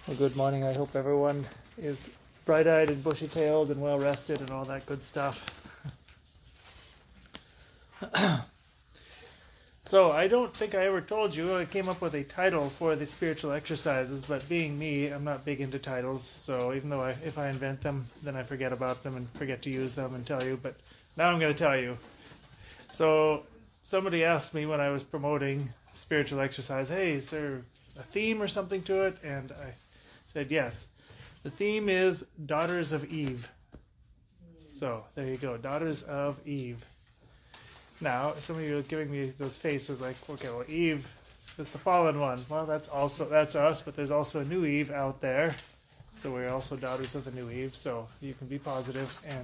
Well, good morning. I hope everyone is bright-eyed and bushy-tailed and well-rested and all that good stuff. So I don't think I ever told you I came up with a title for the spiritual exercises, but being me, I'm not big into titles, so even though if I invent them, then I forget about them and forget to use them and tell you, but now I'm going to tell you. So somebody asked me when I was promoting spiritual exercise, hey, is there a theme or something to it? And I said yes. The theme is Daughters of Eve. So there you go, Daughters of Eve. Now, some of you are giving me those faces like, okay, well, Eve is the fallen one. Well, that's us, but there's also a new Eve out there. So we're also daughters of the new Eve. So you can be positive and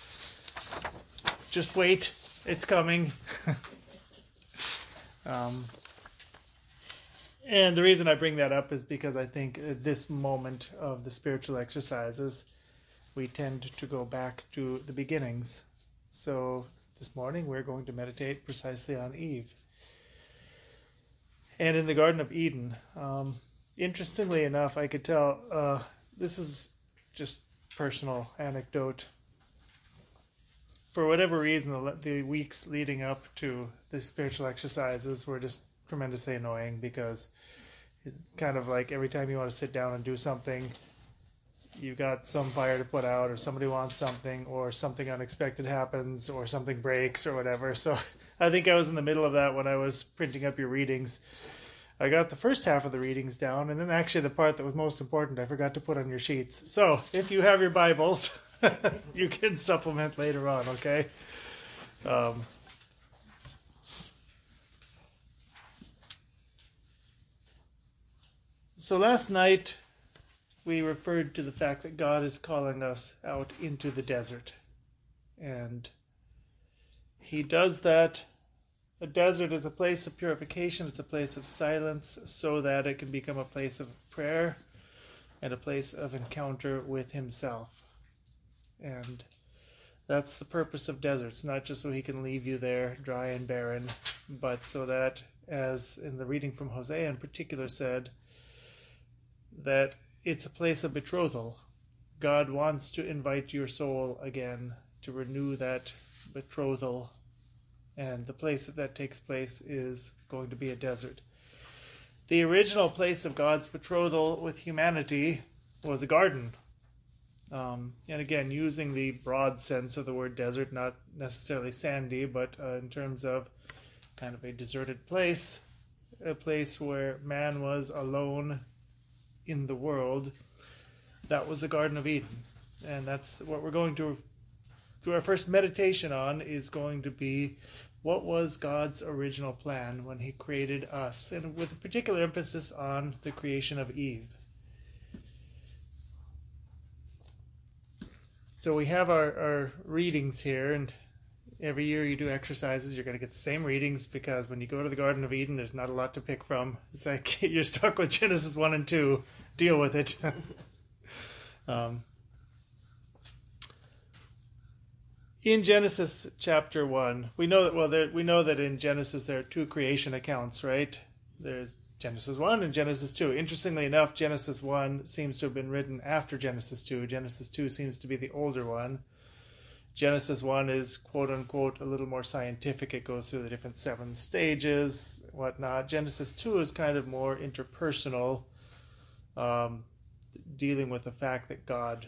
just wait. It's coming. And the reason I bring that up is because I think at this moment of the spiritual exercises, we tend to go back to the beginnings. So this morning we're going to meditate precisely on Eve. And in the Garden of Eden, interestingly enough, I could tell, this is just personal anecdote. For whatever reason, the weeks leading up to the spiritual exercises were just tremendously annoying because it's kind of like every time you want to sit down and do something, you got some fire to put out, or somebody wants something, or something unexpected happens, or something breaks, or whatever. So I think I was in the middle of that when I was printing up your readings. I got the first half of the readings down, and then actually the part that was most important I forgot to put on your sheets. So if you have your Bibles, you can supplement later on, okay? So last night we referred to the fact that God is calling us out into the desert. And he does that. A desert is a place of purification. It's a place of silence so that it can become a place of prayer and a place of encounter with himself. And that's the purpose of deserts, not just so he can leave you there dry and barren, but so that, as in the reading from Hosea in particular said, that it's a place of betrothal. God wants to invite your soul again to renew that betrothal, and the place that takes place is going to be a desert. The original place of God's betrothal with humanity was a garden. And again, using the broad sense of the word desert, not necessarily sandy, but in terms of kind of a deserted place, a place where man was alone in the world. That was the Garden of Eden. And that's what we're going to do. Our first meditation on is going to be, what was God's original plan when he created us? And with a particular emphasis on the creation of Eve. So we have our readings here, and every year you do exercises, you're going to get the same readings, because when you go to the Garden of Eden, there's not a lot to pick from. It's like you're stuck with Genesis 1 and 2. Deal with it. In Genesis chapter 1, we know that in Genesis there are two creation accounts, right? There's Genesis 1 and Genesis 2. Interestingly enough, Genesis 1 seems to have been written after Genesis 2. Genesis 2 seems to be the older one. Genesis 1 is, quote-unquote, a little more scientific. It goes through the different 7 stages, whatnot. Genesis 2 is kind of more interpersonal, dealing with the fact that God...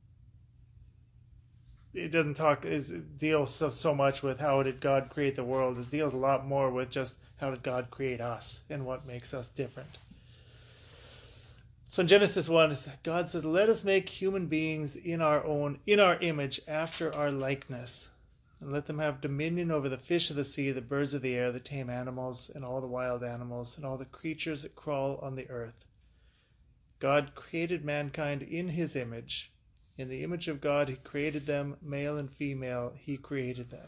It doesn't deal so much with how did God create the world. It deals a lot more with just how did God create us and what makes us different. So in Genesis 1, God says, "Let us make human beings in our image, after our likeness, and let them have dominion over the fish of the sea, the birds of the air, the tame animals, and all the wild animals, and all the creatures that crawl on the earth." God created mankind in his image. In the image of God, he created them, male and female, he created them.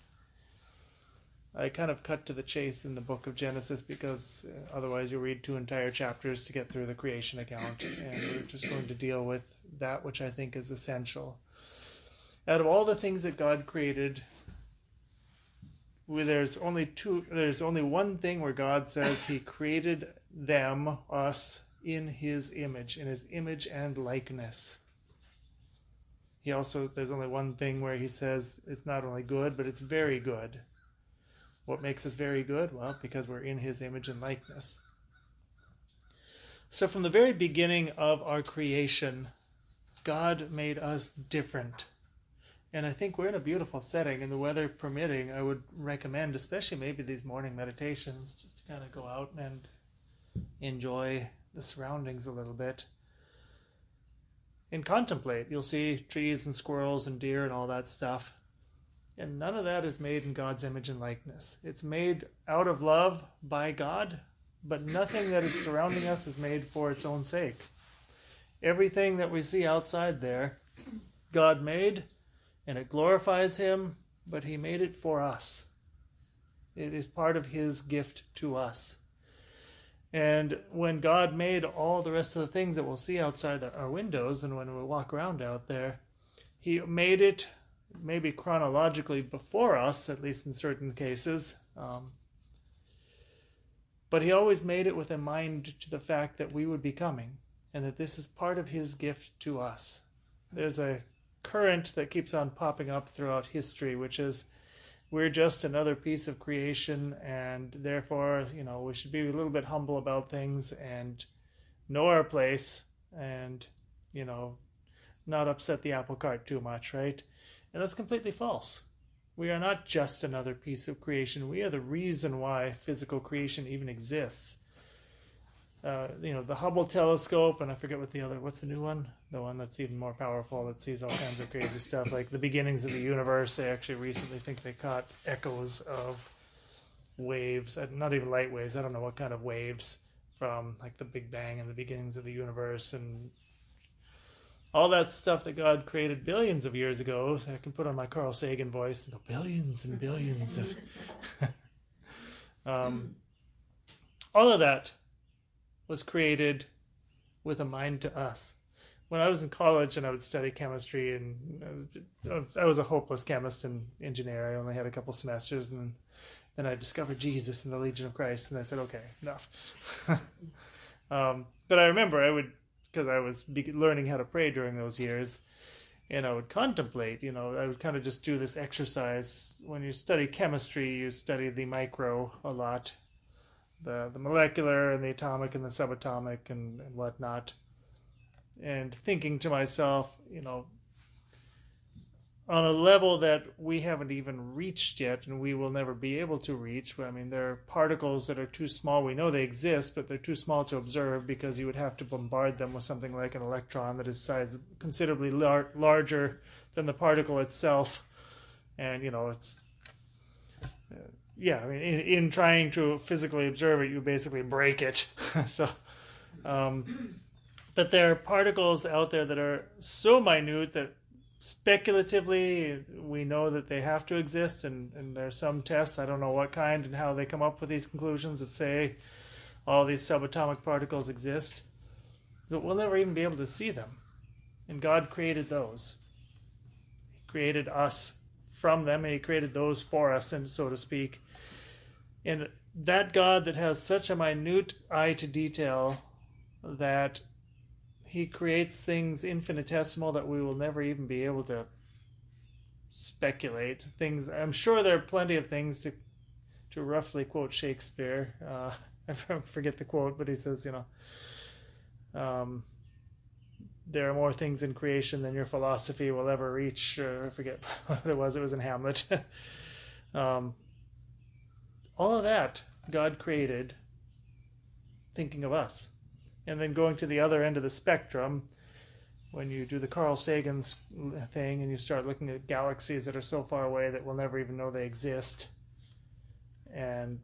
I kind of cut to the chase in the book of Genesis because otherwise you'll read 2 entire chapters to get through the creation account, and we're just going to deal with that which I think is essential. Out of all the things that God created, there's only one thing where God says he created them, us, in his image and likeness. He also, there's only one thing where he says it's not only good, but it's very good. What makes us very good? Well, because we're in his image and likeness. So from the very beginning of our creation, God made us different. And I think we're in a beautiful setting, and the weather permitting, I would recommend, especially maybe these morning meditations, just to kind of go out and enjoy the surroundings a little bit. And contemplate. You'll see trees and squirrels and deer and all that stuff. And none of that is made in God's image and likeness. It's made out of love by God, but nothing that is surrounding us is made for its own sake. Everything that we see outside there, God made, and it glorifies him, but he made it for us. It is part of his gift to us. And when God made all the rest of the things that we'll see outside our windows and when we walk around out there, he made it maybe chronologically before us, at least in certain cases. But he always made it with a mind to the fact that we would be coming and that this is part of his gift to us. There's a current that keeps on popping up throughout history, which is we're just another piece of creation, and therefore, we should be a little bit humble about things and know our place and, not upset the apple cart too much, right? And that's completely false. We are not just another piece of creation. We are the reason why physical creation even exists. The Hubble telescope, and I forget what's the new one? The one that's even more powerful, that sees all kinds of crazy stuff, like the beginnings of the universe. They actually recently think they caught echoes of waves, not even light waves, I don't know what kind of waves, from like the Big Bang and the beginnings of the universe, and all that stuff that God created billions of years ago. So I can put on my Carl Sagan voice and go, billions and billions of... all of that was created with a mind to us. When I was in college and I would study chemistry, and I was a hopeless chemist and engineer. I only had a couple semesters, and then I discovered Jesus and the Legion of Christ, and I said, okay, enough. But I remember because I was learning how to pray during those years, and I would contemplate, I would kind of just do this exercise. When you study chemistry, you study the micro a lot, the molecular and the atomic and the subatomic and whatnot. And thinking to myself, on a level that we haven't even reached yet, and we will never be able to reach. I mean, there are particles that are too small. We know they exist, but they're too small to observe because you would have to bombard them with something like an electron that is considerably larger than the particle itself. And, it's... in trying to physically observe it, you basically break it. So... but there are particles out there that are so minute that speculatively we know that they have to exist, and there are some tests, I don't know what kind and how they come up with these conclusions that say all these subatomic particles exist, but we'll never even be able to see them. And God created those. He created us from them, and he created those for us, and so to speak. And that God that has such a minute eye to detail that he creates things infinitesimal that we will never even be able to speculate. I'm sure there are plenty of things to roughly quote Shakespeare. I forget the quote, but he says, there are more things in creation than your philosophy will ever reach. I forget what it was. It was in Hamlet. All of that God created thinking of us. And then going to the other end of the spectrum, when you do the Carl Sagan's thing and you start looking at galaxies that are so far away that we'll never even know they exist, and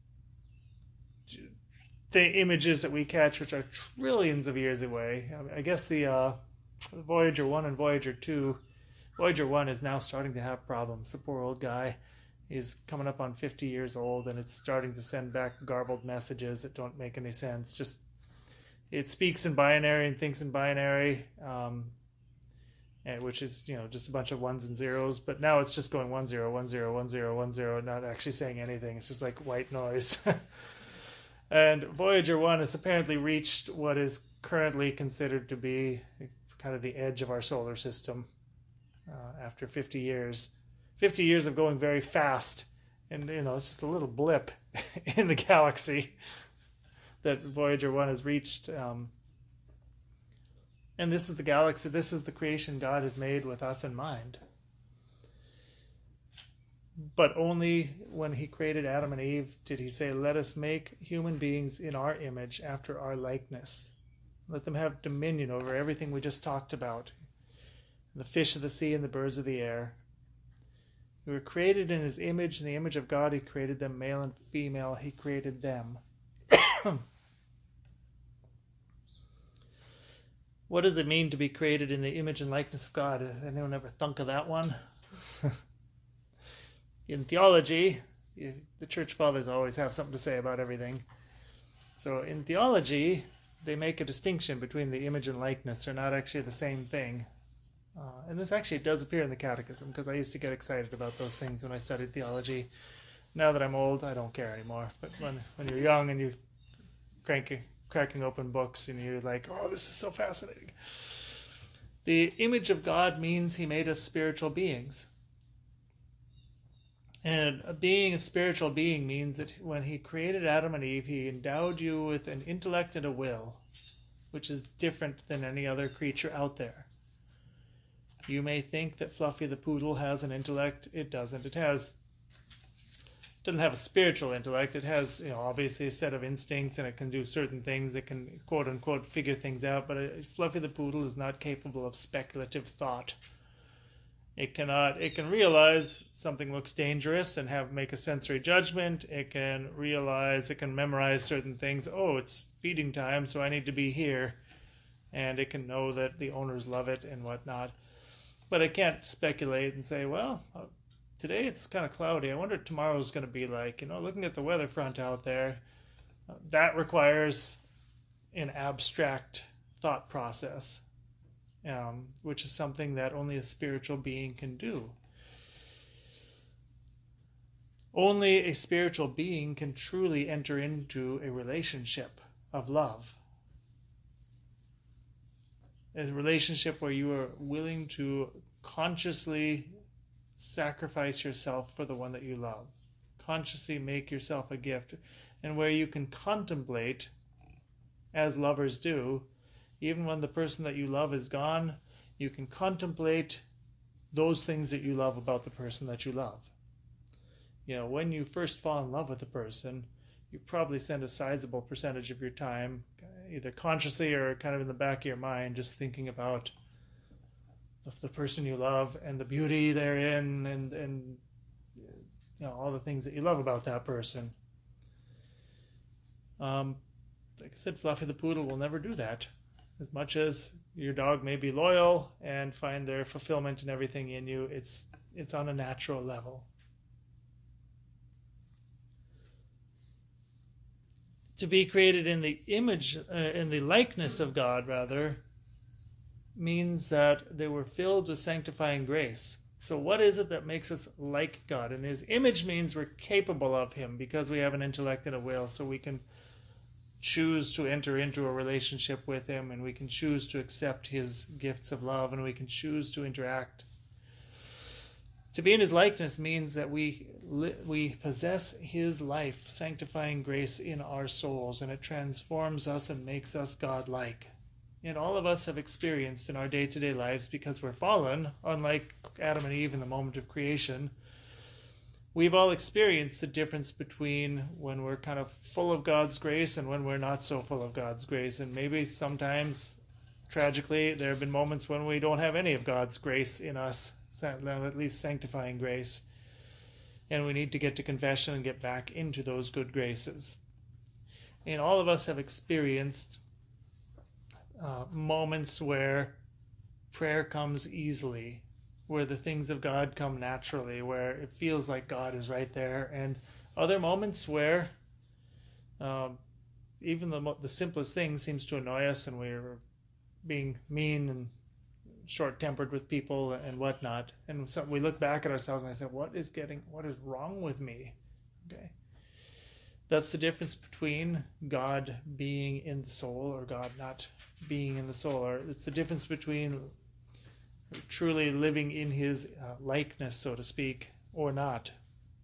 the images that we catch, which are trillions of years away. I guess the Voyager 1 and Voyager 2, Voyager 1 is now starting to have problems. The poor old guy is coming up on 50 years old, and it's starting to send back garbled messages that don't make any sense. It speaks in binary and thinks in binary, which is just a bunch of ones and zeros. But now it's just going 1 0 1 0 1 0 1 0, not actually saying anything. It's just like white noise. And Voyager 1 has apparently reached what is currently considered to be kind of the edge of our solar system after 50 years. 50 years of going very fast. And, it's just a little blip in the galaxy that Voyager 1 has reached. And this is the galaxy, this is the creation God has made with us in mind. But only when he created Adam and Eve did he say, let us make human beings in our image after our likeness. Let them have dominion over everything we just talked about. The fish of the sea and the birds of the air. We were created in his image. In the image of God he created them, male and female. He created them. What does it mean to be created in the image and likeness of God? Has anyone ever thunk of that one? In theology, the church fathers always have something to say about everything. So in theology, they make a distinction between the image and likeness. They're not actually the same thing. And this actually does appear in the Catechism, because I used to get excited about those things when I studied theology. Now that I'm old, I don't care anymore. But when you're young and you're cracking open books and you're like, oh, this is so fascinating. The image of God means he made us spiritual beings. And being a spiritual being means that when he created Adam and Eve, he endowed you with an intellect and a will, which is different than any other creature out there. You may think that Fluffy the poodle has an intellect. It doesn't. It doesn't have a spiritual intellect. It has, obviously a set of instincts, and it can do certain things. It can, quote unquote, figure things out. But Fluffy the poodle is not capable of speculative thought. It can realize something looks dangerous and make a sensory judgment. It can memorize certain things. Oh, it's feeding time, so I need to be here. And it can know that the owners love it and whatnot. But it can't speculate and say, well, today it's kind of cloudy. I wonder what tomorrow's going to be like. Looking at the weather front out there, that requires an abstract thought process. Which is something that only a spiritual being can do. Only a spiritual being can truly enter into a relationship of love. A relationship where you are willing to consciously sacrifice yourself for the one that you love. Consciously make yourself a gift. And where you can contemplate, as lovers do, even when the person that you love is gone, you can contemplate those things that you love about the person that you love. When you first fall in love with a person, you probably spend a sizable percentage of your time, either consciously or kind of in the back of your mind, just thinking about the person you love and the beauty therein and all the things that you love about that person. Like I said, Fluffy the poodle will never do that. As much as your dog may be loyal and find their fulfillment and everything in you, it's on a natural level. To be created in the image, in the likeness of God, rather, means that they were filled with sanctifying grace. So what is it that makes us like God? And his image means we're capable of him because we have an intellect and a will, so we can choose to enter into a relationship with him, and we can choose to accept his gifts of love, and we can choose to interact. To be in his likeness means that we possess his life, sanctifying grace in our souls, and it transforms us and makes us God-like. And all of us have experienced in our day-to-day lives, because we're fallen, unlike Adam and Eve in the moment of creation, we've all experienced the difference between when we're kind of full of God's grace and when we're not so full of God's grace. And maybe sometimes, tragically, there have been moments when we don't have any of God's grace in us, at least sanctifying grace. And we need to get to confession and get back into those good graces. And all of us have experienced moments where prayer comes easily, where the things of God come naturally, where it feels like God is right there, and other moments where even the simplest thing seems to annoy us, and we're being mean and short-tempered with people and whatnot. And so we look back at ourselves and I say, what is wrong with me? Okay. That's the difference between God being in the soul or God not being in the soul. Or it's the difference between truly living in his likeness, so to speak, or not.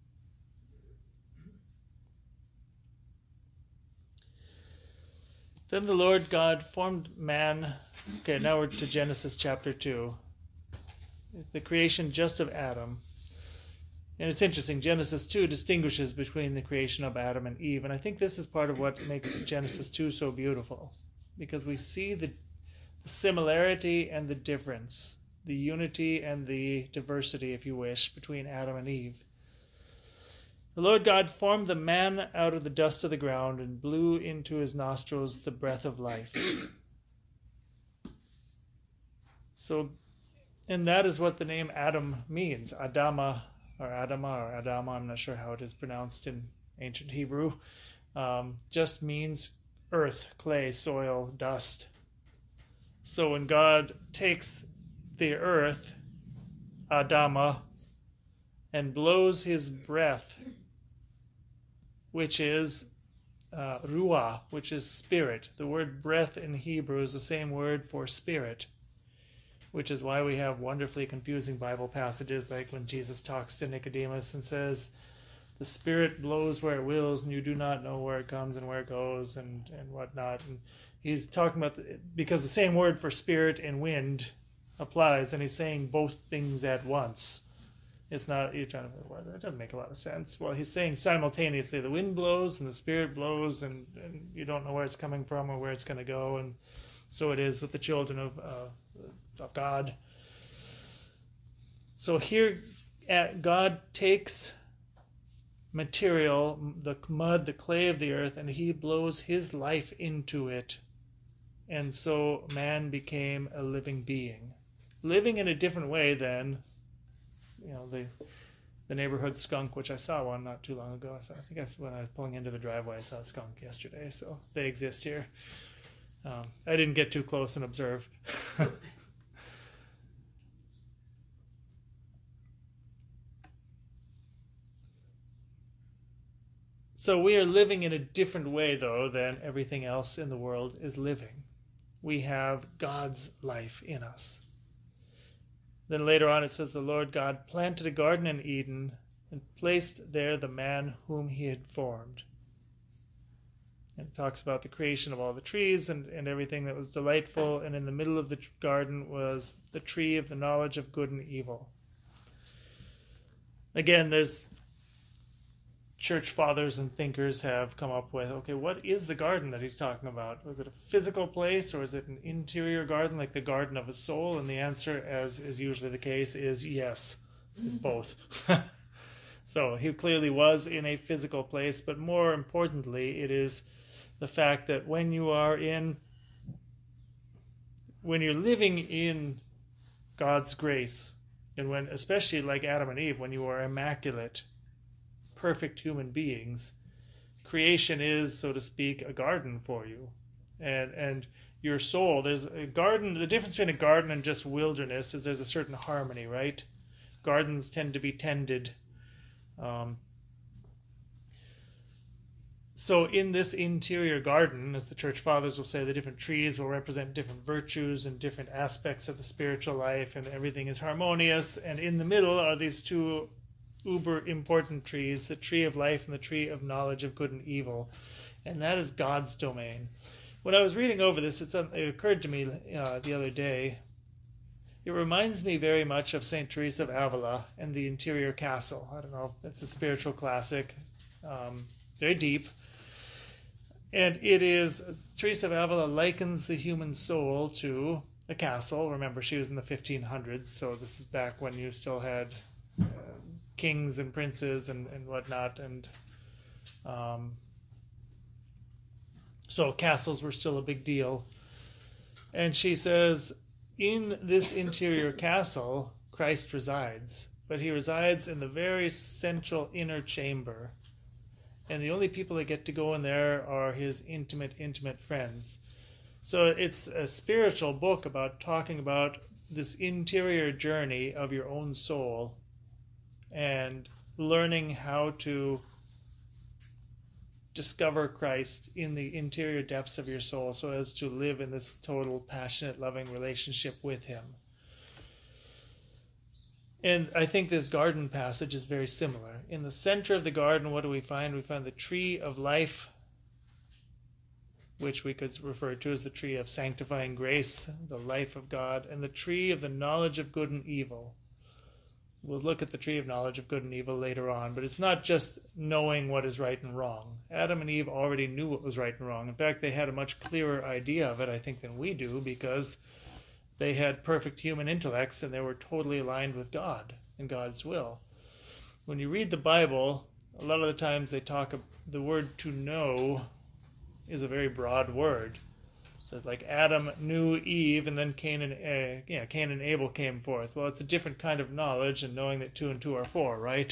Then the Lord God formed man. Okay, now we're to Genesis chapter 2. The creation just of Adam. And it's interesting, Genesis 2 distinguishes between the creation of Adam and Eve. And I think this is part of what makes Genesis 2 so beautiful. Because we see the similarity and the difference, the unity and the diversity, if you wish, between Adam and Eve. The Lord God formed the man out of the dust of the ground and blew into his nostrils the breath of life. So, and that is what the name Adam means. Adama, I'm not sure how it is pronounced in ancient Hebrew, just means earth, clay, soil, dust. So when God takes the earth, Adama, and blows his breath, which is ruah, which is spirit. The word breath in Hebrew is the same word for spirit, which is why we have wonderfully confusing Bible passages like when Jesus talks to Nicodemus and says, the Spirit blows where it wills and you do not know where it comes and where it goes and whatnot. And he's talking about, because the same word for spirit and wind applies, and he's saying both things at once. It's not, you're trying to, well, that doesn't make a lot of sense. Well, he's saying simultaneously the wind blows and the Spirit blows and you don't know where it's coming from or where it's going to go. And so it is with the children of God. So here God takes material, the mud, the clay of the earth, and he blows his life into it. And so man became a living being. Living in a different way than, the neighborhood skunk, which I saw one not too long ago. I think that's when I was pulling into the driveway. I saw a skunk yesterday, so they exist here. I didn't get too close and observe. So we are living in a different way, though, than everything else in the world is living. We have God's life in us. Then later on it says, the Lord God planted a garden in Eden and placed there the man whom he had formed. And it talks about the creation of all the trees and everything that was delightful. And in the middle of the garden was the tree of the knowledge of good and evil. Again, there's church fathers and thinkers have come up with, okay, what is the garden that he's talking about? Was it a physical place or is it an interior garden like the garden of his soul? And the answer, as is usually the case, is yes, it's both. So he clearly was in a physical place, but more importantly, it is the fact that when you're living in God's grace, and when, especially like Adam and Eve, when you are immaculate, perfect human beings, creation is, so to speak, a garden for you. And your soul, there's a garden, the difference between a garden and just wilderness is there's a certain harmony, right? Gardens tend to be tended. So in this interior garden, as the church fathers will say, the different trees will represent different virtues and different aspects of the spiritual life, and everything is harmonious. And in the middle are these two uber important trees, the tree of life and the tree of knowledge of good and evil. And that is God's domain. When I was reading over this, it occurred to me the other day, it reminds me very much of St. Teresa of Avila and the interior castle. I don't know, it's a spiritual classic, very deep. And it is, Teresa of Avila likens the human soul to a castle. Remember, she was in the 1500s, so this is back when you still had kings and princes and whatnot, and so castles were still a big deal. And she says, in this interior castle, Christ resides, but he resides in the very central inner chamber, and the only people that get to go in there are his intimate friends. So it's a spiritual book about talking about this interior journey of your own soul and learning how to discover Christ in the interior depths of your soul so as to live in this total, passionate, loving relationship with him. And I think this garden passage is very similar. In the center of the garden, what do we find? We find the tree of life, which we could refer to as the tree of sanctifying grace, the life of God, and the tree of the knowledge of good and evil. We'll look at the tree of knowledge of good and evil later on, but it's not just knowing what is right and wrong. Adam and Eve already knew what was right and wrong. In fact, they had a much clearer idea of it, I think, than we do, because they had perfect human intellects and they were totally aligned with God and God's will. When you read the Bible, a lot of the times the word to know is a very broad word. So it's like Adam knew Eve, and then Cain and Abel came forth. Well, it's a different kind of knowledge, and knowing that 2 and 2 are 4, right?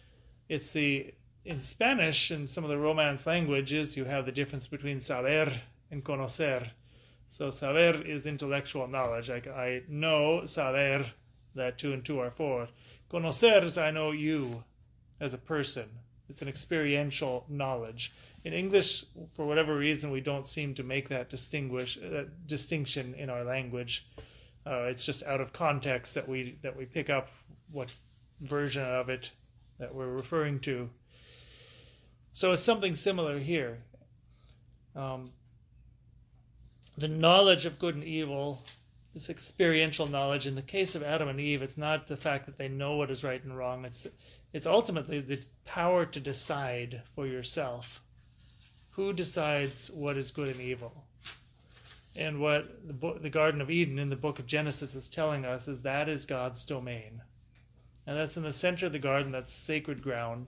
In Spanish and some of the Romance languages, you have the difference between saber and conocer. So saber is intellectual knowledge. Like I know saber that 2 and 2 are 4. Conocer is I know you as a person. It's an experiential knowledge. In English, for whatever reason, we don't seem to make that distinction in our language. It's just out of context that we pick up what version of it that we're referring to. So it's something similar here. The knowledge of good and evil, this experiential knowledge, in the case of Adam and Eve, it's not the fact that they know what is right and wrong. It's ultimately the power to decide for yourself. Who decides what is good and evil? And what the Garden of Eden in the book of Genesis is telling us is that is God's domain. And that's in the center of the garden, that's sacred ground.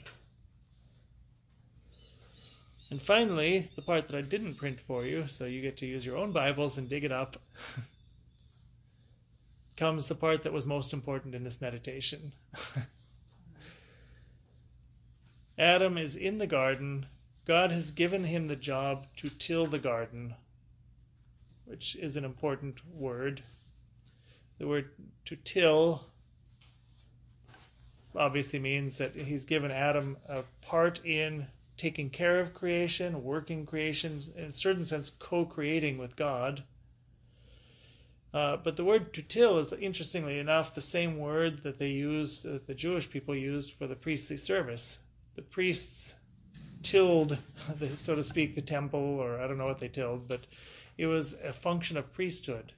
And finally, the part that I didn't print for you, so you get to use your own Bibles and dig it up, comes the part that was most important in this meditation. Adam is in the garden. God has given him the job to till the garden, which is an important word. The word to till obviously means that he's given Adam a part in taking care of creation, working creation, in a certain sense co-creating with God. But the word to till is, interestingly enough, the same word that the Jewish people used for the priestly service. The priests tilled, so to speak, the temple, or I don't know what they tilled, but it was a function of priesthood.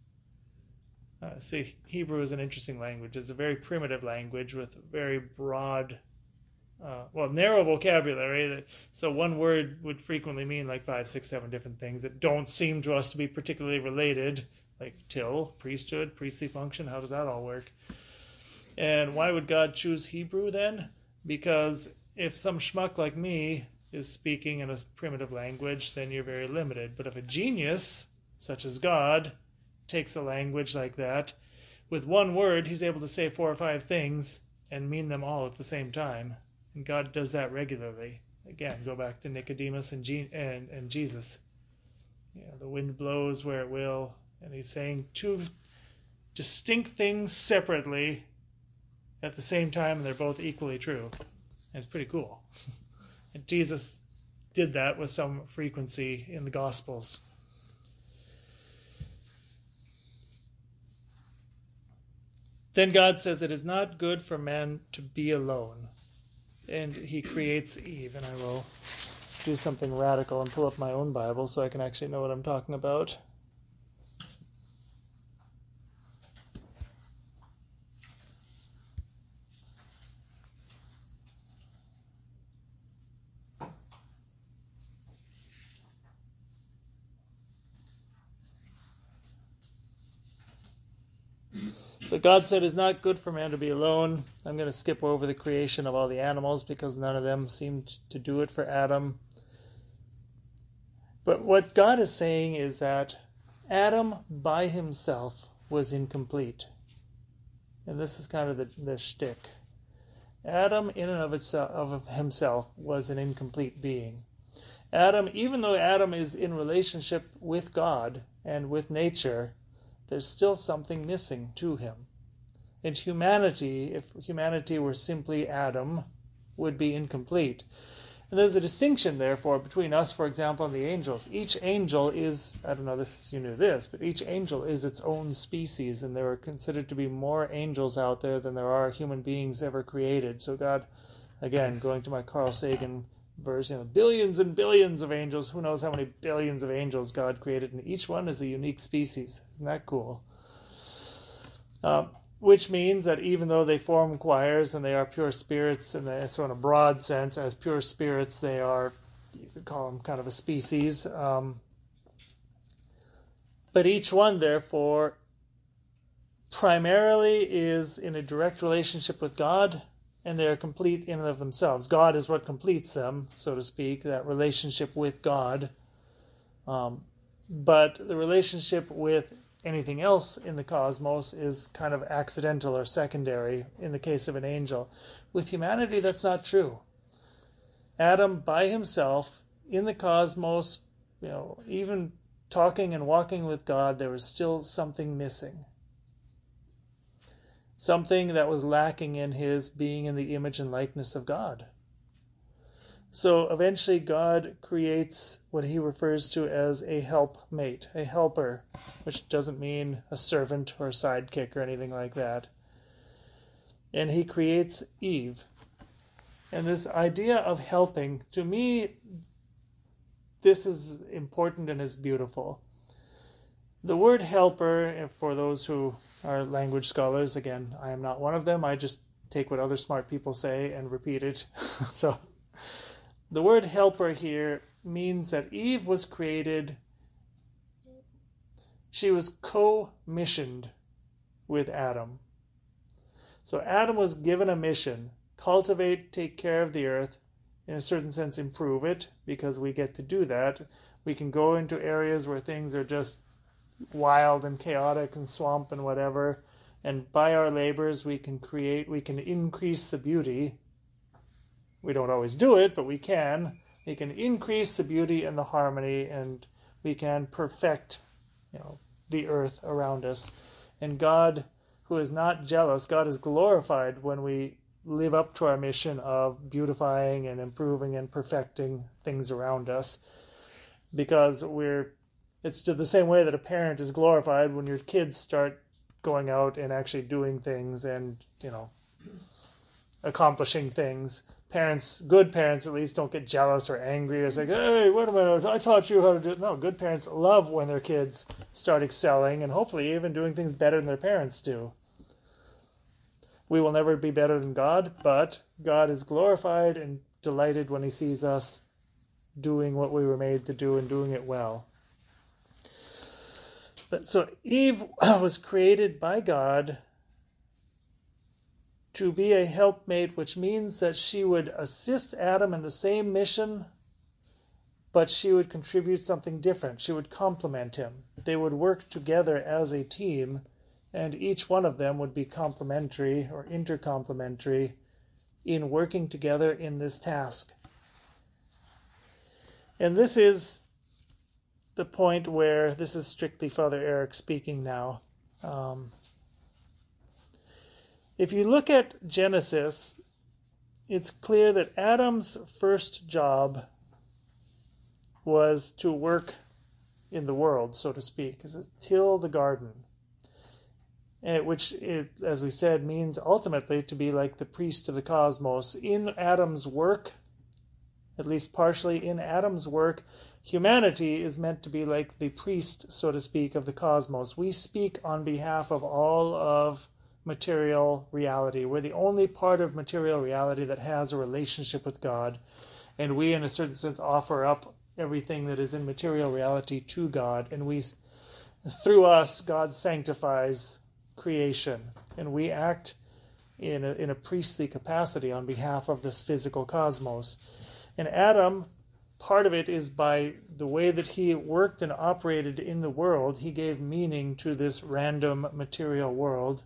See, Hebrew is an interesting language. It's a very primitive language with very broad, narrow vocabulary. So one word would frequently mean like 5, 6, 7 different things that don't seem to us to be particularly related, like till, priesthood, priestly function. How does that all work? And why would God choose Hebrew then? Because if some schmuck like me is speaking in a primitive language, then you're very limited. But if a genius, such as God, takes a language like that, with one word, he's able to say 4 or 5 things and mean them all at the same time. And God does that regularly. Again, go back to Nicodemus and Jesus. The wind blows where it will, and he's saying 2 distinct things separately at the same time, and they're both equally true. And it's pretty cool. And Jesus did that with some frequency in the Gospels. Then God says, it is not good for man to be alone. And he creates Eve. And I will do something radical and pull up my own Bible so I can actually know what I'm talking about. So God said, it's not good for man to be alone. I'm going to skip over the creation of all the animals because none of them seemed to do it for Adam. But what God is saying is that Adam by himself was incomplete. And this is kind of the shtick. Adam in and of himself was an incomplete being. Adam, even though Adam is in relationship with God and with nature, there's still something missing to him. And humanity, if humanity were simply Adam, would be incomplete. And there's a distinction, therefore, between us, for example, and the angels. Each angel is, I don't know you knew this, but each angel is its own species, and there are considered to be more angels out there than there are human beings ever created. So God, again, going to my Carl Sagan verse, billions and billions of angels, who knows how many billions of angels God created, and each one is a unique species. Isn't that cool? Which means that even though they form choirs and they are pure spirits, and so in a broad sense, as pure spirits, they are, you could call them kind of a species. But each one, therefore, primarily is in a direct relationship with God, and they are complete in and of themselves. God is what completes them, so to speak, that relationship with God. But the relationship with anything else in the cosmos is kind of accidental or secondary in the case of an angel. With humanity, that's not true. Adam, by himself, in the cosmos, even talking and walking with God, there was still something missing. Something that was lacking in his being in the image and likeness of God. So eventually God creates what he refers to as a helpmate, a helper, which doesn't mean a servant or a sidekick or anything like that. And he creates Eve. And this idea of helping, to me, this is important and is beautiful. The word helper, for those who are language scholars, again, I am not one of them. I just take what other smart people say and repeat it. So the word helper here means that Eve was created, she was co-missioned with Adam. So Adam was given a mission: cultivate, take care of the earth, in a certain sense improve it, because we get to do that. We can go into areas where things are just wild and chaotic and swamp and whatever, and by our labors we can increase the beauty. We don't always do it, but we can. We can increase the beauty and the harmony, and we can perfect, the earth around us. And God, who is not jealous, God is glorified when we live up to our mission of beautifying and improving and perfecting things around us, because it's the same way that a parent is glorified when your kids start going out and actually doing things and, accomplishing things. Good parents at least, don't get jealous or angry or say, hey, wait a minute, I taught you how to do it. No, good parents love when their kids start excelling and hopefully even doing things better than their parents do. We will never be better than God, but God is glorified and delighted when he sees us doing what we were made to do and doing it well. But so Eve was created by God to be a helpmate, which means that she would assist Adam in the same mission, but she would contribute something different. She would complement him. They would work together as a team, and each one of them would be complementary or intercomplementary in working together in this task. And this is the point where, this is strictly Father Eric speaking now. If you look at Genesis, it's clear that Adam's first job was to work in the world, so to speak, is till the garden, which, as we said, means ultimately to be like the priest of the cosmos. In Adam's work, at least partially in Adam's work, humanity is meant to be like the priest, so to speak, of the cosmos. We speak on behalf of all of material reality. We're the only part of material reality that has a relationship with God, and we, in a certain sense, offer up everything that is in material reality to God, and through us, God sanctifies creation, and we act in a priestly capacity on behalf of this physical cosmos. And Adam, part of it is by the way that he worked and operated in the world, he gave meaning to this random material world.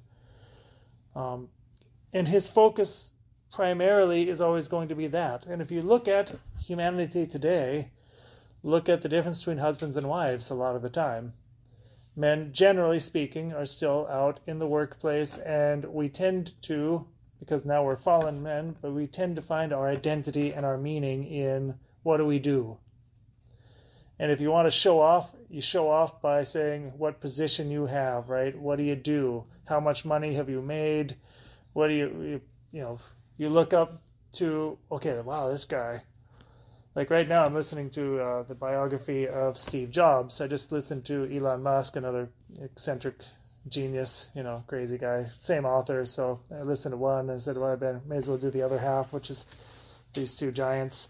And his focus primarily is always going to be that. And if you look at humanity today, look at the difference between husbands and wives a lot of the time. Men, generally speaking, are still out in the workplace, and we tend to, because now we're fallen men, but we tend to find our identity and our meaning in what do we do. And if you want to show off, you show off by saying what position you have, right? What do you do? How much money have you made? What do you look up to, okay, wow, this guy. Like right now I'm listening to the biography of Steve Jobs. I just listened to Elon Musk, another eccentric genius, crazy guy, same author. So I listened to one and I said, well, I may as well do the other half, which is these two giants.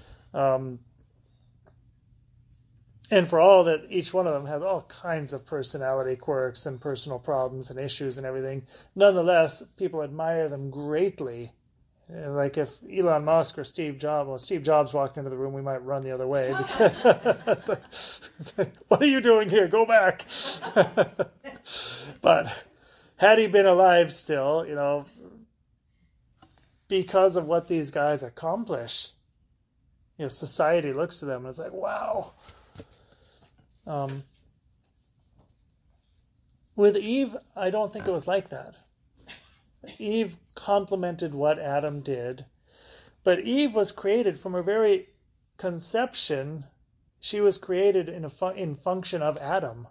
And for all that, each one of them has all kinds of personality quirks and personal problems and issues and everything. Nonetheless, people admire them greatly. Like if Elon Musk or Steve Jobs walked into the room, we might run the other way because it's like, what are you doing here? Go back. But had he been alive still, because of what these guys accomplish, society looks to them and it's like, wow. With Eve, I don't think it was like that. Eve complemented what Adam did, but Eve was created from her very conception. She was created in function of Adam.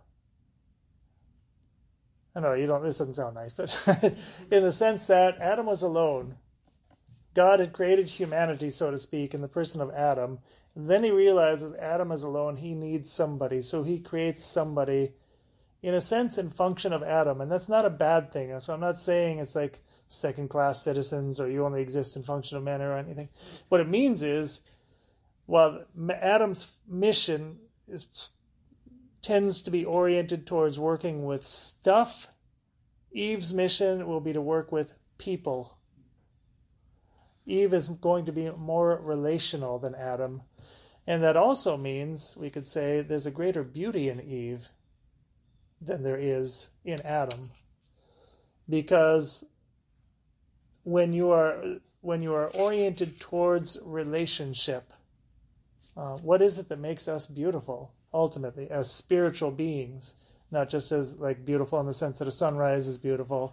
I know this doesn't sound nice, but in the sense that Adam was alone. God had created humanity, so to speak, in the person of Adam. And then he realizes Adam is alone. He needs somebody. So he creates somebody, in a sense, in function of Adam. And that's not a bad thing. So I'm not saying it's like second-class citizens or you only exist in function of men or anything. What it means is, while Adam's mission tends to be oriented towards working with stuff, Eve's mission will be to work with people. Eve is going to be more relational than Adam. And that also means, we could say, there's a greater beauty in Eve than there is in Adam. Because when you are oriented towards relationship, what is it that makes us beautiful, ultimately, as spiritual beings? Not just as like beautiful in the sense that a sunrise is beautiful,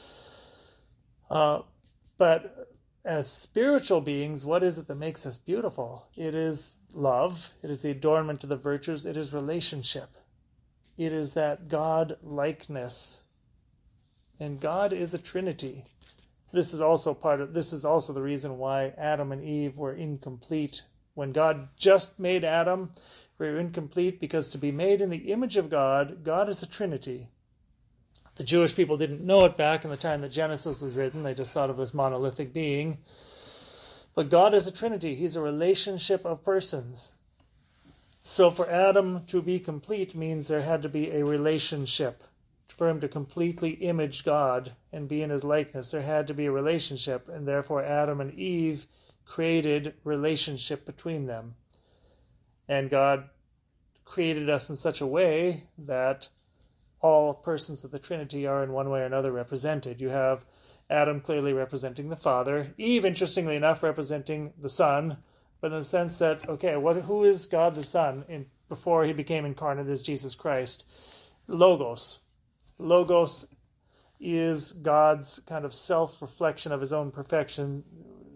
but as spiritual beings, what is it that makes us beautiful? It is love. It is the adornment of the virtues. It is relationship. It is that God-likeness. And God is a Trinity. This is also the reason why Adam and Eve were incomplete. When God just made Adam, we were incomplete because to be made in the image of God, God is a Trinity. The Jewish people didn't know it back in the time that Genesis was written. They just thought of this monolithic being. But God is a Trinity. He's a relationship of persons. So for Adam to be complete means there had to be a relationship. For him to completely image God and be in his likeness, there had to be a relationship. And therefore Adam and Eve created relationship between them. And God created us in such a way that all persons of the Trinity are in one way or another represented. You have Adam clearly representing the Father, Eve, interestingly enough, representing the Son, but in the sense that, okay, who is God the Son before he became incarnate as Jesus Christ? Logos. Logos is God's kind of self-reflection of his own perfection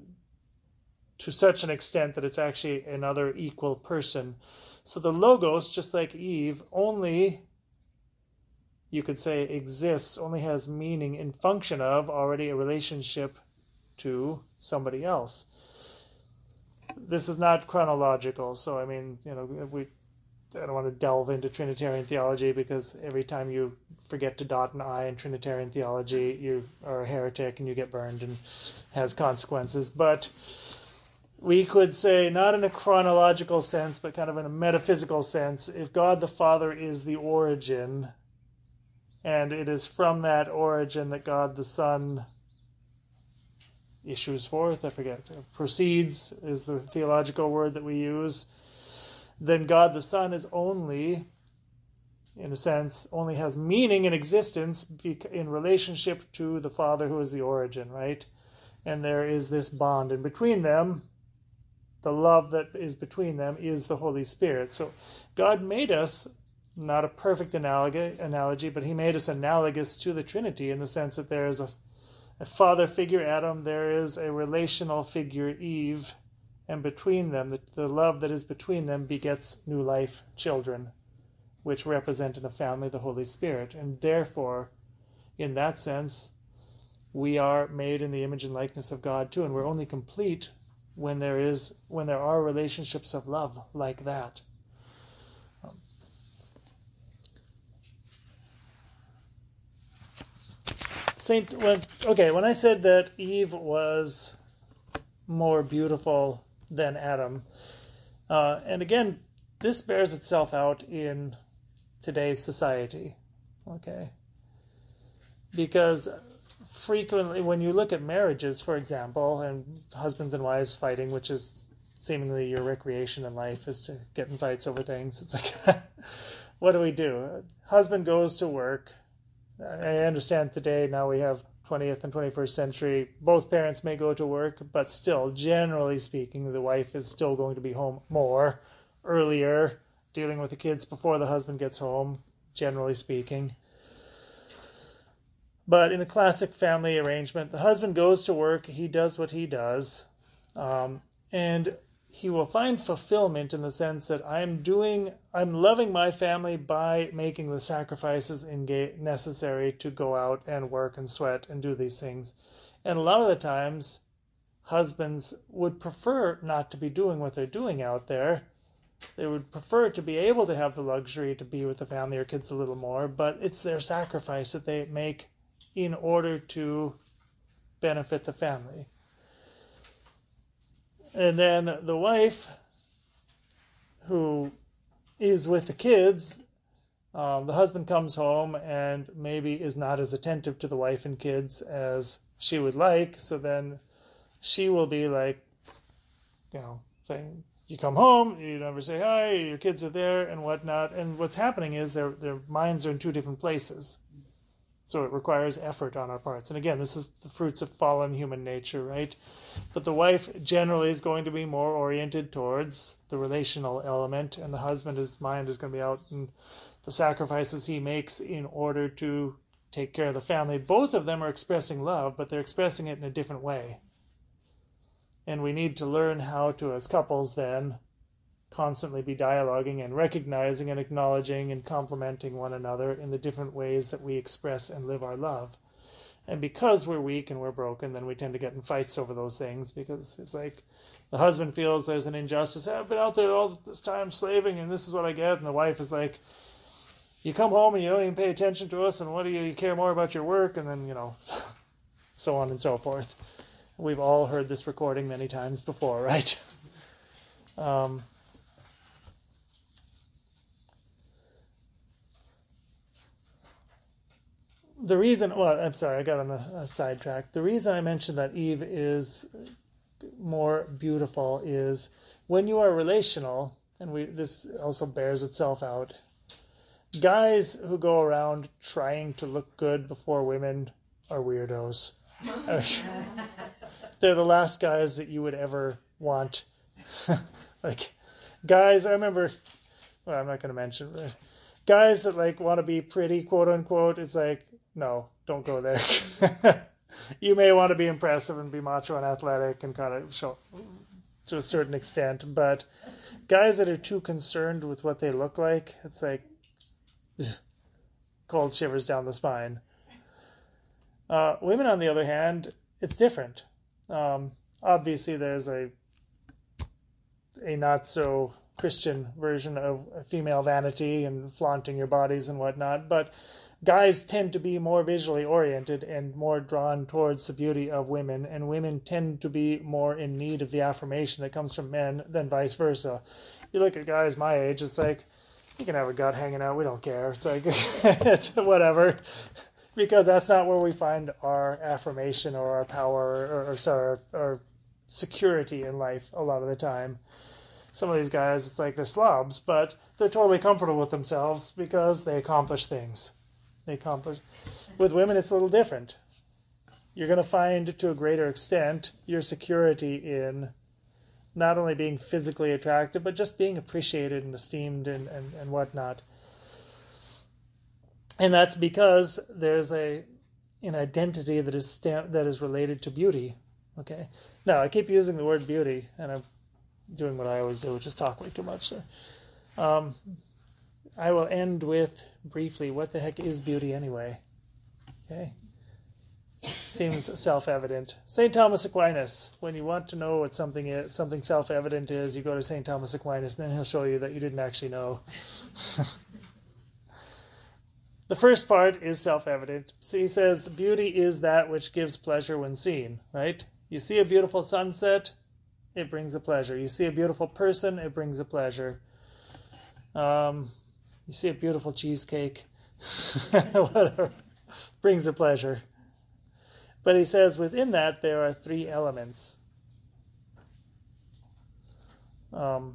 to such an extent that it's actually another equal person. So the Logos, just like Eve, only, you could say, exists, only has meaning in function of already a relationship to somebody else. This is not chronological, so I don't want to delve into Trinitarian theology because every time you forget to dot an I in Trinitarian theology, you are a heretic and you get burned and has consequences. But we could say, not in a chronological sense, but kind of in a metaphysical sense, if God the Father is the origin, and it is from that origin that God the Son issues forth, proceeds is the theological word that we use, then God the Son is only, in a sense, only has meaning in existence in relationship to the Father who is the origin, right? And there is this bond in between them. The love that is between them is the Holy Spirit. So God made us, not a perfect analogy, but he made us analogous to the Trinity in the sense that there is a father figure, Adam, there is a relational figure, Eve, and between them, the love that is between them begets new life, children, which represent in a family the Holy Spirit. And therefore, in that sense, we are made in the image and likeness of God too, and we're only complete when there are relationships of love like that. When I said that Eve was more beautiful than Adam, and again, this bears itself out in today's society, okay? Because frequently, when you look at marriages, for example, and husbands and wives fighting, which is seemingly your recreation in life, is to get in fights over things. It's like, what do? Husband goes to work. I understand today, now we have 20th and 21st century, both parents may go to work, but still, generally speaking, the wife is still going to be home more, earlier, dealing with the kids before the husband gets home, generally speaking. But in a classic family arrangement, the husband goes to work, he does what he does, and he will find fulfillment in the sense that I'm loving my family by making the sacrifices necessary to go out and work and sweat and do these things. And a lot of the times, husbands would prefer not to be doing what they're doing out there. They would prefer to be able to have the luxury to be with the family or kids a little more, but it's their sacrifice that they make in order to benefit the family. And then the wife, who is with the kids, the husband comes home and maybe is not as attentive to the wife and kids as she would like, so then she will be like, saying, you come home, you never say hi, your kids are there and whatnot, and what's happening is their minds are in two different places. So it requires effort on our parts. And again, this is the fruits of fallen human nature, right? But the wife generally is going to be more oriented towards the relational element, and the husband's mind is going to be out in the sacrifices he makes in order to take care of the family. Both of them are expressing love, but they're expressing it in a different way. And we need to learn how to, as couples then, constantly be dialoguing and recognizing and acknowledging and complimenting one another in the different ways that we express and live our love. And because we're weak and we're broken, then we tend to get in fights over those things, because it's like the husband feels there's an injustice. I've been out there all this time slaving and this is what I get. And the wife is like, you come home and you don't even pay attention to us, and what do you care more about your work? And then, so on and so forth. We've all heard this recording many times before, right? I got on a sidetrack. The reason I mentioned that Eve is more beautiful is when you are relational, and this also bears itself out, guys who go around trying to look good before women are weirdos. They're the last guys that you would ever want. Like, guys, I remember, I'm not going to mention, but guys that want to be pretty, quote unquote, it's like, no, don't go there. You may want to be impressive and be macho and athletic and kind of show to a certain extent, but guys that are too concerned with what they look like, it's like cold shivers down the spine. Women, on the other hand, it's different. Obviously, there's a not so Christian version of female vanity and flaunting your bodies and whatnot, but guys tend to be more visually oriented and more drawn towards the beauty of women, and women tend to be more in need of the affirmation that comes from men than vice versa. You look at guys my age, it's like, you can have a gut hanging out, we don't care. It's like, it's whatever, because that's not where we find our affirmation or our power or our security in life a lot of the time. Some of these guys, it's like they're slobs, but they're totally comfortable with themselves because they accomplish things. With women, it's a little different. You're going to find, to a greater extent, your security in not only being physically attractive, but just being appreciated and esteemed and whatnot. And that's because there's a an identity that is related to beauty. Okay. Now I keep using the word beauty, and I'm doing what I always do, which is talk way too much. So, I will end with briefly, what the heck is beauty anyway? Okay. Seems self-evident. St. Thomas Aquinas. When you want to know what something self-evident is, you go to St. Thomas Aquinas, and then he'll show you that you didn't actually know. The first part is self-evident. So he says, beauty is that which gives pleasure when seen, right? You see a beautiful sunset, it brings a pleasure. You see a beautiful person, it brings a pleasure. You see a beautiful cheesecake, whatever, brings a pleasure. But he says within that there are three elements. And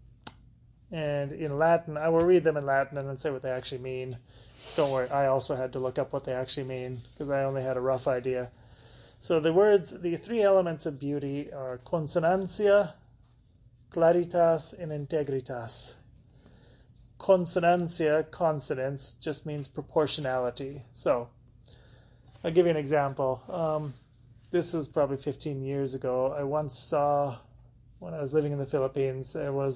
in Latin, I will read them in Latin and then say what they actually mean. Don't worry, I also had to look up what they actually mean because I only had a rough idea. So the three elements of beauty are consonantia, claritas, and integritas. Consonantia, consonance, just means proportionality. So, I'll give you an example. This was probably 15 years ago. I once saw, when I was living in the Philippines, there was,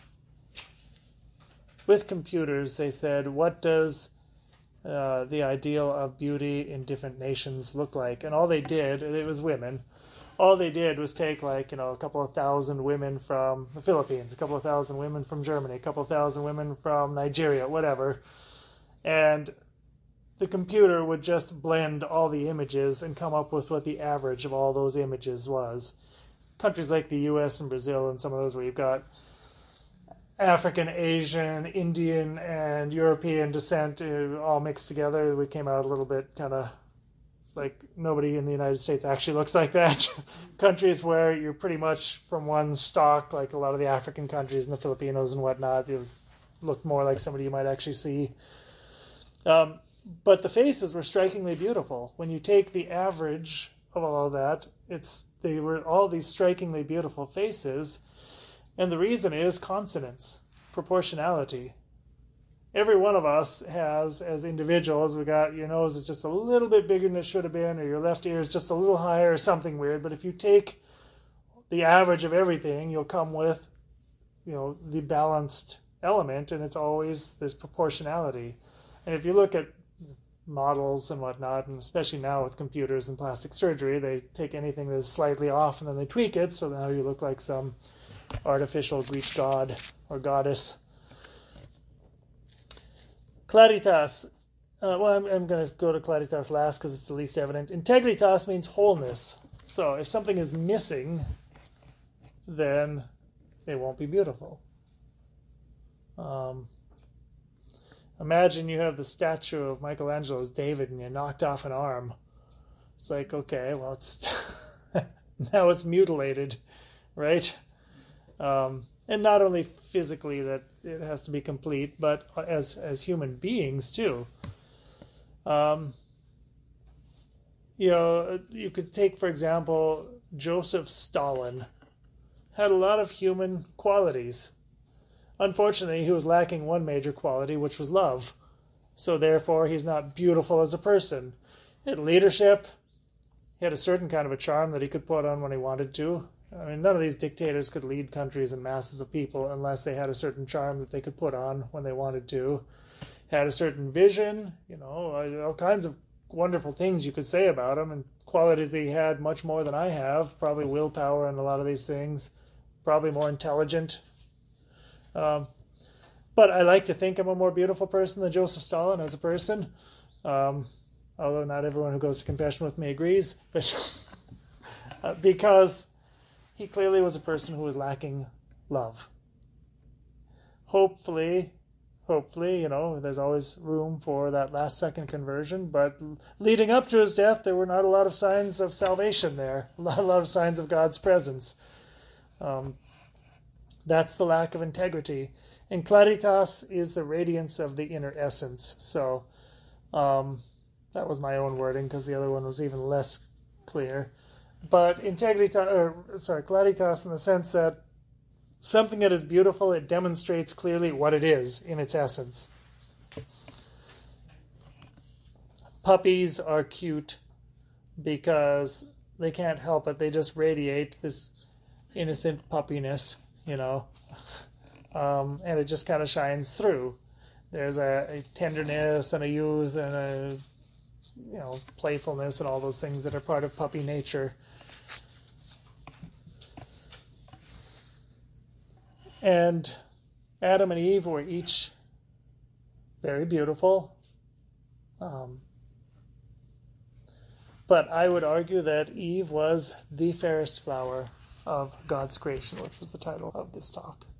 with computers, they said, what does the ideal of beauty in different nations look like? And all they did, it was women, all they did was take a couple of thousand women from the Philippines, a couple of thousand women from Germany, a couple of thousand women from Nigeria, whatever, and the computer would just blend all the images and come up with what the average of all those images was. Countries like the US and Brazil and some of those where you've got African, Asian, Indian, and European descent all mixed together, we came out a little bit kind of like nobody in the United States actually looks like that. Countries where you're pretty much from one stock, like a lot of the African countries and the Filipinos and whatnot, looked more like somebody you might actually see. But the faces were strikingly beautiful. When you take the average of all of that, they were all these strikingly beautiful faces, and the reason is consonance, proportionality. Every one of us has, as individuals, we got your nose is just a little bit bigger than it should have been, or your left ear is just a little higher, or something weird. But if you take the average of everything, you'll come with, the balanced element, and it's always this proportionality. And if you look at models and whatnot, and especially now with computers and plastic surgery, they take anything that's slightly off and then they tweak it, so now you look like some artificial Greek god or goddess. Claritas. I'm going to go to claritas last because it's the least evident. Integritas means wholeness. So if something is missing, then it won't be beautiful. Imagine you have the statue of Michelangelo's David and you knocked off an arm. It's like, okay, well, now it's mutilated, right? And not only physically that it has to be complete, but as human beings too. You could take, for example, Joseph Stalin. Had a lot of human qualities. Unfortunately, he was lacking one major quality, which was love. So therefore, he's not beautiful as a person. He had leadership. He had a certain kind of a charm that he could put on when he wanted to. I mean, none of these dictators could lead countries and masses of people unless they had a certain charm that they could put on when they wanted to. Had a certain vision, all kinds of wonderful things you could say about him, and qualities that he had much more than I have, probably willpower and a lot of these things, probably more intelligent. But I like to think I'm a more beautiful person than Joseph Stalin as a person, although not everyone who goes to confession with me agrees, but because he clearly was a person who was lacking love. Hopefully, there's always room for that last second conversion, but leading up to his death, there were not a lot of signs of salvation there, a lot of signs of God's presence. That's the lack of integrity. And claritas is the radiance of the inner essence. So that was my own wording because the other one was even less clear. But claritas in the sense that something that is beautiful, it demonstrates clearly what it is in its essence. puppies are cute because they can't help it. They just radiate this innocent puppiness, and it just kind of shines through. There's a tenderness and a youth and a playfulness and all those things that are part of puppy nature. And Adam and Eve were each very beautiful. But I would argue that Eve was the fairest flower of God's creation, which was the title of this talk.